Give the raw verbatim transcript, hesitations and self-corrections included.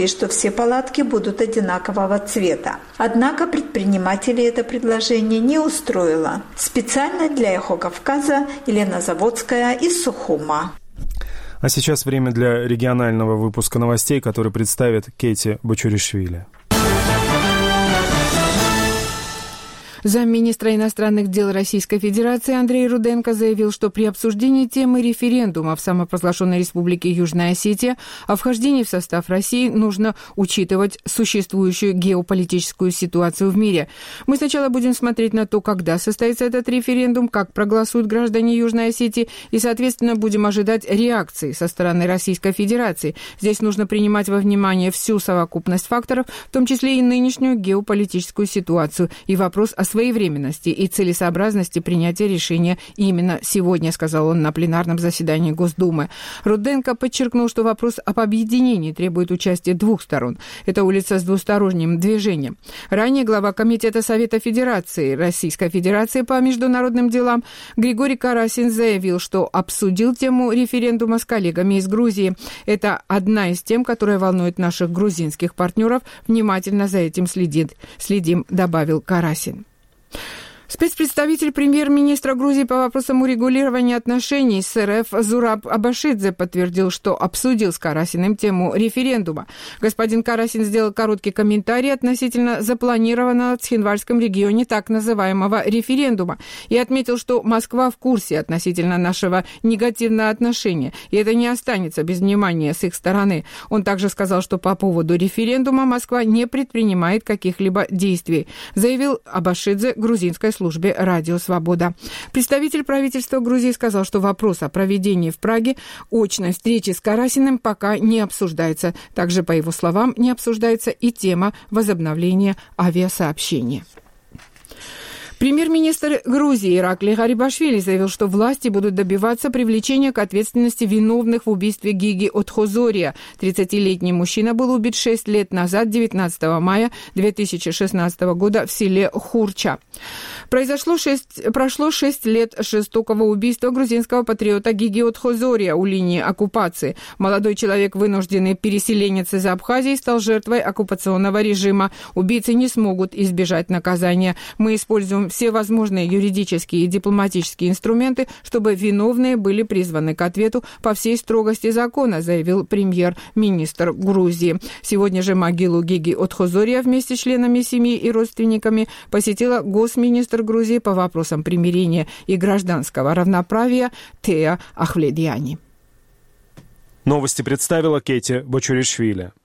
и что все палатки будут одинакового цвета. Однако предпринимателей это предложение не устроило. Специально для «Эхо Кавказа» Елена Заводская из Сухума. А сейчас время для регионального выпуска новостей, который представит Кейти Бочуришвили. Замминистра иностранных дел Российской Федерации Андрей Руденко заявил, что при обсуждении темы референдума в самопровозглашенной Республике Южная Осетия о вхождении в состав России нужно учитывать существующую геополитическую ситуацию в мире. Мы сначала будем смотреть на то, когда состоится этот референдум, как проголосуют граждане Южной Осетии, и, соответственно, будем ожидать реакции со стороны Российской Федерации. Здесь нужно принимать во внимание всю совокупность факторов, в том числе и нынешнюю геополитическую ситуацию, и вопрос о своевременности и целесообразности принятия решения именно сегодня, сказал он на пленарном заседании Госдумы. Руденко подчеркнул, что вопрос об объединении требует участия двух сторон. Это улица с двусторонним движением. Ранее глава Комитета Совета Федерации Российской Федерации по международным делам Григорий Карасин заявил, что обсудил тему референдума с коллегами из Грузии. Это одна из тем, которая волнует наших грузинских партнеров. Внимательно за этим следит, следим, добавил Карасин. Спецпредставитель премьер-министра Грузии по вопросам урегулирования отношений с РФ Зураб Абашидзе подтвердил, что обсудил с Карасиным тему референдума. Господин Карасин сделал короткий комментарий относительно запланированного в Цхинвальском регионе так называемого референдума и отметил, что Москва в курсе относительно нашего негативного отношения, и это не останется без внимания с их стороны. Он также сказал, что по поводу референдума Москва не предпринимает каких-либо действий, заявил Абашидзе грузинской службе службе «Радио Свобода». Представитель правительства Грузии сказал, что вопрос о проведении в Праге очной встречи с Карасиным пока не обсуждается. Также, по его словам, не обсуждается и тема возобновления авиасообщения. Премьер-министр Грузии Ираклий Гарибашвили заявил, что власти будут добиваться привлечения к ответственности виновных в убийстве Гиги Отхозория. тридцатилетний мужчина был убит шесть лет назад, девятнадцатого мая две тысячи шестнадцатого года, в селе Хурча. Произошло шесть, прошло шесть лет жестокого убийства грузинского патриота Гиги Отхозория у линии оккупации. Молодой человек, вынужденный переселенец из Абхазии, стал жертвой оккупационного режима. Убийцы не смогут избежать наказания. Мы используем все возможные юридические и дипломатические инструменты, чтобы виновные были призваны к ответу по всей строгости закона, заявил премьер-министр Грузии. Сегодня же могилу Гиги Отхозория вместе с членами семьи и родственниками посетила госминистр Грузии по вопросам примирения и гражданского равноправия Теа Ахвледиани. Новости представила Кейти Бочуришвили.